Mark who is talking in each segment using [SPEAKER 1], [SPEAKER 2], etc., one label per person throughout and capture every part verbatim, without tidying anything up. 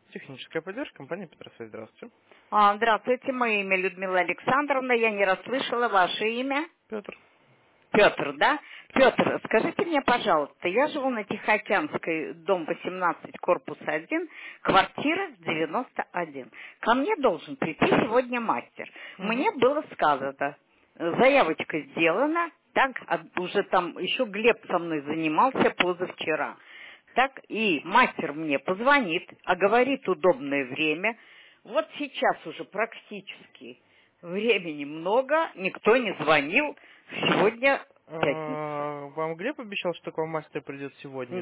[SPEAKER 1] Техническая поддержка, компания Петросвязь. Здравствуйте.
[SPEAKER 2] А, здравствуйте, мое имя Людмила Александровна, я не расслышала ваше имя.
[SPEAKER 1] Петр.
[SPEAKER 2] Петр, да? Петр, скажите мне, пожалуйста, я живу на Тихоокеанской, дом восемнадцать, корпус один, квартира девяносто один. Ко мне должен прийти сегодня мастер.
[SPEAKER 1] Угу.
[SPEAKER 2] Мне было сказано, заявочка сделана, так, а уже там еще Глеб со мной занимался позавчера. Так, и мастер мне позвонит, оговорит удобное время. Вот сейчас уже практически времени много, никто не звонил. Сегодня пятница.
[SPEAKER 1] А, Вам Глеб обещал, что к вам мастер придет сегодня?
[SPEAKER 2] Н-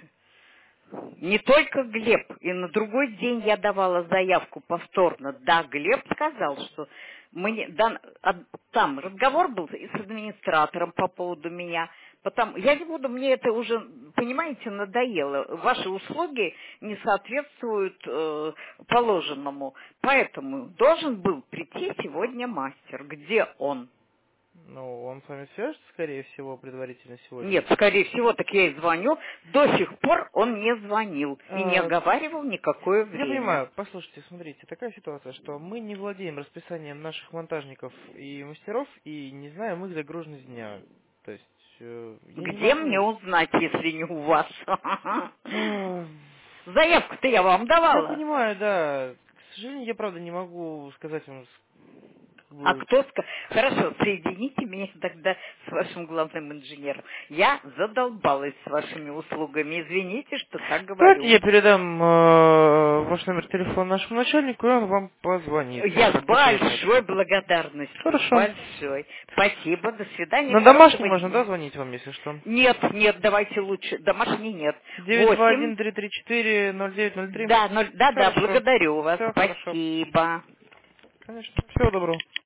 [SPEAKER 2] Не только Глеб, и на другой день я давала заявку повторно. Да, Глеб сказал, что мне, да, а, там разговор был и с администратором по поводу меня. Потом, я не буду, мне это уже, понимаете, надоело. Ваши услуги не соответствуют э, положенному. Поэтому должен был прийти сегодня мастер. Где он?
[SPEAKER 1] Ну, он с вами свяжется, скорее всего, предварительно сегодня.
[SPEAKER 2] Нет, скорее всего, так я и звоню. До сих пор он не звонил и не
[SPEAKER 1] А,
[SPEAKER 2] оговаривал никакое
[SPEAKER 1] Я
[SPEAKER 2] время.
[SPEAKER 1] понимаю. Послушайте, смотрите, такая ситуация, что мы не владеем расписанием наших монтажников и мастеров, и не знаем их загруженность дня. То есть, э, я не
[SPEAKER 2] Где мне
[SPEAKER 1] могу...
[SPEAKER 2] узнать, если не у вас?
[SPEAKER 1] А,
[SPEAKER 2] Заявку-то я вам
[SPEAKER 1] Я
[SPEAKER 2] давала.
[SPEAKER 1] понимаю, да. К сожалению, я правда не могу сказать вам, с- как
[SPEAKER 2] А
[SPEAKER 1] бы...
[SPEAKER 2] кто сказал? Хорошо, соедините меня тогда с вашим главным инженером. Я задолбалась с вашими услугами. Извините, что так
[SPEAKER 1] Давайте
[SPEAKER 2] говорю.
[SPEAKER 1] я передам э, ваш номер телефона нашему начальнику, и он вам позвонит.
[SPEAKER 2] Я с
[SPEAKER 1] Как только
[SPEAKER 2] большой
[SPEAKER 1] возможно.
[SPEAKER 2] благодарностью, с
[SPEAKER 1] Хорошо.
[SPEAKER 2] большой. Спасибо, до свидания,
[SPEAKER 1] На домашний
[SPEAKER 2] хорошего
[SPEAKER 1] можно, да,
[SPEAKER 2] дня.
[SPEAKER 1] звонить вам, если что?
[SPEAKER 2] Нет, нет, давайте лучше. Домашний нет.
[SPEAKER 1] девять два
[SPEAKER 2] Восемь.
[SPEAKER 1] один три три четыре ноль девять ноль три.
[SPEAKER 2] Да, ноль, да, да,
[SPEAKER 1] Хорошо.
[SPEAKER 2] благодарю вас.
[SPEAKER 1] Все хорошо.
[SPEAKER 2] Спасибо.
[SPEAKER 1] Конечно. Всего доброго.